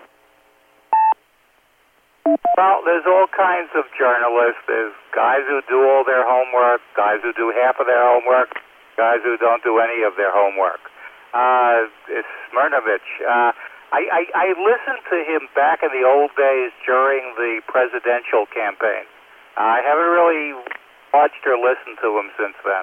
Well, there's all kinds of journalists. There's guys who do all their homework, guys who do half of their homework, guys who don't do any of their homework. Uh, Smirnovich, uh, I, I, I listened to him back in the old days during the presidential campaign. I haven't really watched or listened to him since then.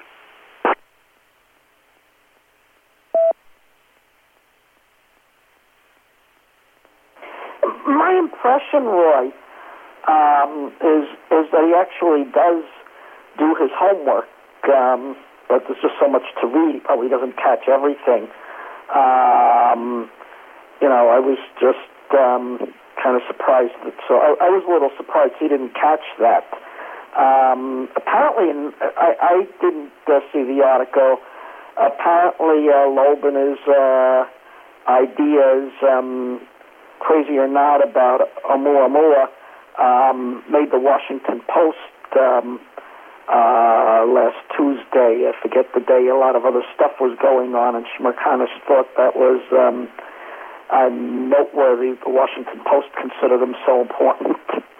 My impression, Roy, um, is is that he actually does do his homework. Um, but there's just so much to read. He probably doesn't catch everything. Um, you know, I was just um, kind of surprised that. So I, I was a little surprised he didn't catch that. Um, apparently, and I, I didn't uh, see the article. Apparently, uh, Loebner's uh, ideas, um, crazy or not, about Oumuamua um, made the Washington Post um, uh, last Tuesday. I forget the day. A lot of other stuff was going on, and Shmerkanis thought that was um, uh, noteworthy. The Washington Post considered him so important.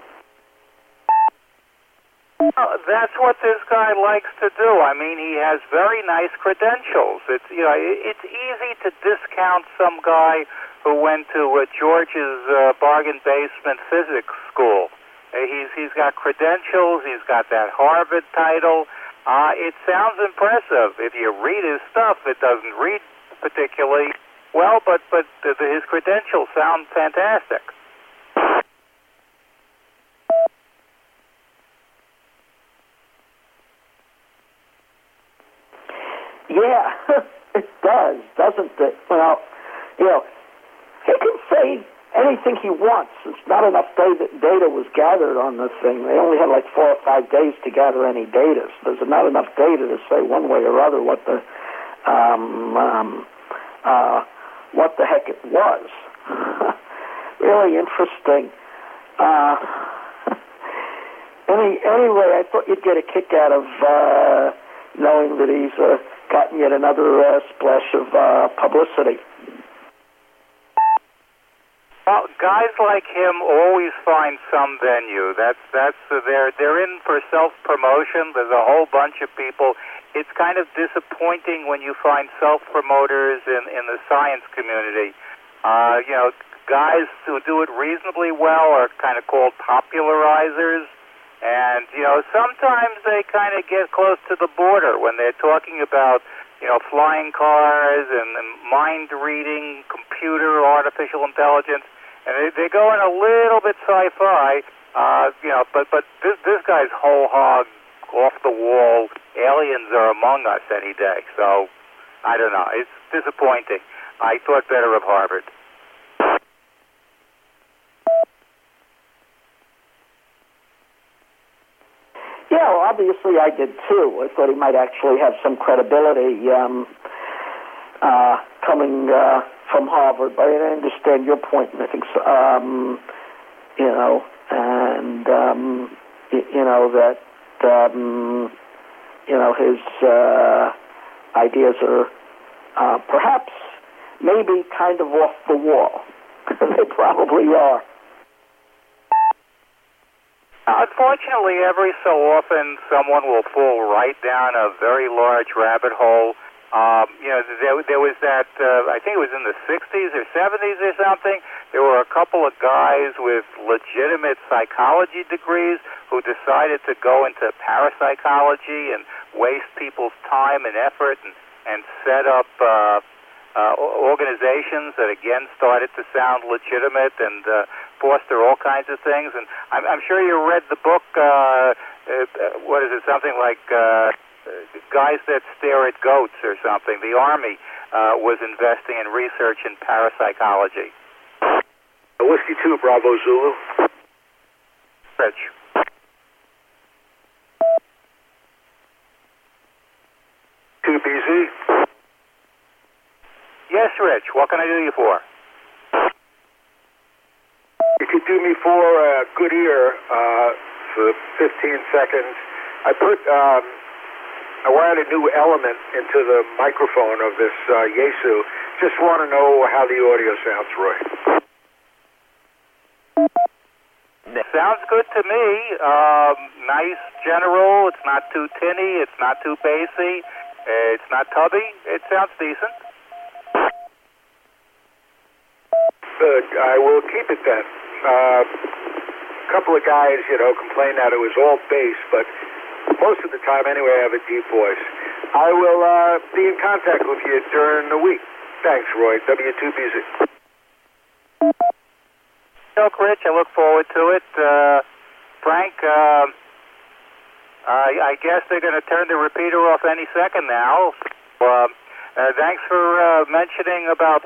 Well, that's what this guy likes to do. I mean, he has very nice credentials. It's you know, it's easy to discount some guy who went to uh, George's uh, bargain basement physics school. Uh, he's he's got credentials. He's got that Harvard title. Uh, it sounds impressive. If you read his stuff, it doesn't read particularly well, but but the, the, his credentials sound fantastic. Yeah, it does, doesn't it? Well, you know, he can say anything he wants. It's not enough data, data was gathered on this thing. They only had like four or five days to gather any data. So there's not enough data to say one way or other what the um, um, uh, what the heck it was. Really interesting. Uh, any anyway, I thought you'd get a kick out of uh, knowing that he's uh, gotten yet another uh, splash of uh, publicity. Well, guys like him always find some venue. That's that's uh, they're they're in for self-promotion. There's a whole bunch of people. It's kind of disappointing when you find self-promoters in in the science community. Uh, you know, guys who do it reasonably well are kind of called popularizers. And, you know, sometimes they kind of get close to the border when they're talking about, you know, flying cars and, and mind-reading, computer, artificial intelligence. And they, they're going a little bit sci-fi, uh, you know, but, but this, this guy's whole hog, off-the-wall, aliens are among us any day. So, I don't know. It's disappointing. I thought better of Harvard. Yeah, well, obviously I did too. I thought he might actually have some credibility um, uh, coming uh, from Harvard, but I understand your point, and I think, so, um, you know, and, um, y- you know, that, um, you know, his uh, ideas are uh, perhaps maybe kind of off the wall. They probably are. Unfortunately, every so often, someone will fall right down a very large rabbit hole. Um, you know, there, there was that, uh, I think it was in the sixties or seventies or something, there were a couple of guys with legitimate psychology degrees who decided to go into parapsychology and waste people's time and effort and, and set up uh, uh, organizations that, again, started to sound legitimate and uh, foster all kinds of things. And I'm, I'm sure you read the book, uh, uh, what is it, something like uh, Guys That Stare at Goats or something. The Army uh, was investing in research in parapsychology. Whiskey two, Bravo Zulu. Rich. two B Z. Yes, Rich. What can I do you for? You could do me for a good ear uh, for fifteen seconds. I put, um, I wired a new element into the microphone of this uh, Yaesu. Just want to know how the audio sounds, Roy. Sounds good to me. Um, nice general. It's not too tinny. It's not too bassy. It's not tubby. It sounds decent. Good. I will keep it then. Uh, a couple of guys, you know, complained that it was all bass, but most of the time, anyway, I have a deep voice. I will uh, be in contact with you during the week. Thanks, Roy. W two B Z. Look, Rich, I look forward to it. Uh, Frank, uh, Uh, I guess they're going to turn the repeater off any second now. Uh, uh, thanks for uh, mentioning about